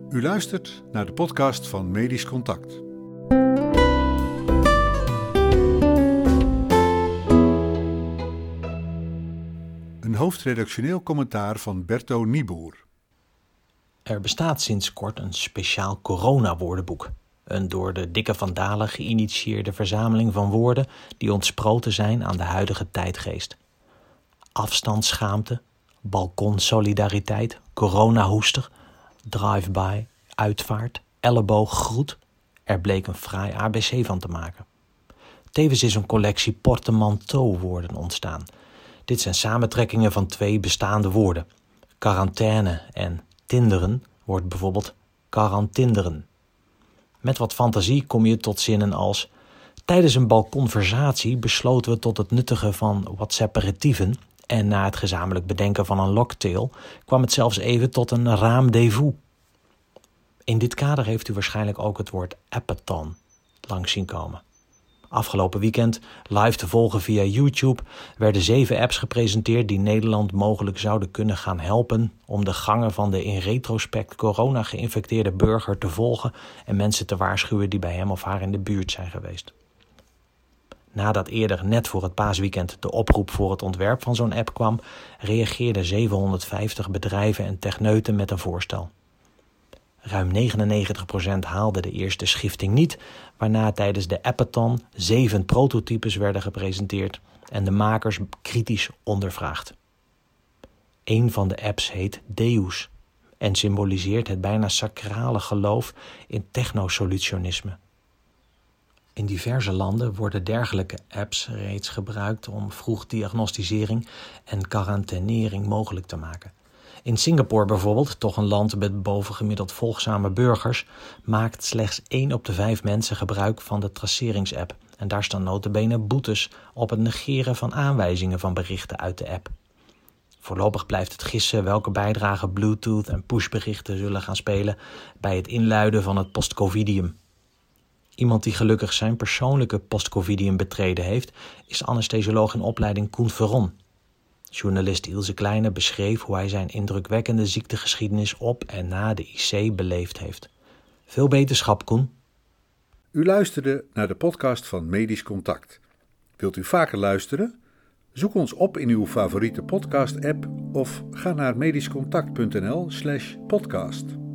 U luistert naar de podcast van Medisch Contact. Een hoofdredactioneel commentaar van Berto Nieboer. Er bestaat sinds kort een speciaal coronawoordenboek. Een door de Dikke van Dalen geïnitieerde verzameling van woorden die ontsproten zijn aan de huidige tijdgeest. Afstandsschaamte, balkonsolidariteit, coronahoester, drive-by, uitvaart, ellebooggroet. Er bleek een fraai ABC van te maken. Tevens is een collectie portemanteau-woorden ontstaan. Dit zijn samentrekkingen van twee bestaande woorden. Quarantaine en tinderen wordt bijvoorbeeld quarantinderen. Met wat fantasie kom je tot zinnen als: tijdens een balkonversatie besloten we tot het nuttigen van wat separatieven en na het gezamenlijk bedenken van een cocktail kwam het zelfs even tot een raamdevous. In dit kader heeft u waarschijnlijk ook het woord appathon langs zien komen. Afgelopen weekend, live te volgen via YouTube, werden 7 apps gepresenteerd die Nederland mogelijk zouden kunnen gaan helpen om de gangen van de in retrospect corona-geïnfecteerde burger te volgen en mensen te waarschuwen die bij hem of haar in de buurt zijn geweest. Nadat eerder net voor het paasweekend de oproep voor het ontwerp van zo'n app kwam, reageerden 750 bedrijven en techneuten met een voorstel. Ruim 99% haalde de eerste schifting niet, waarna tijdens de appathon 7 prototypes werden gepresenteerd en de makers kritisch ondervraagd. Een van de apps heet Deus en symboliseert het bijna sacrale geloof in technosolutionisme. In diverse landen worden dergelijke apps reeds gebruikt om vroegdiagnosticering en quarantainering mogelijk te maken. In Singapore bijvoorbeeld, toch een land met bovengemiddeld volgzame burgers, maakt slechts 1 op de 5 mensen gebruik van de traceringsapp. En daar staan nota bene boetes op het negeren van aanwijzingen van berichten uit de app. Voorlopig blijft het gissen welke bijdrage Bluetooth en pushberichten zullen gaan spelen bij het inluiden van het postcovidium. Iemand die gelukkig zijn persoonlijke postcovidium betreden heeft, is anesthesioloog in opleiding Koen Veron. Journalist Ilse Kleine beschreef hoe hij zijn indrukwekkende ziektegeschiedenis op en na de IC beleefd heeft. Veel beterschap, Koen. U luisterde naar de podcast van Medisch Contact. Wilt u vaker luisteren? Zoek ons op in uw favoriete podcast-app of ga naar medischcontact.nl/podcast.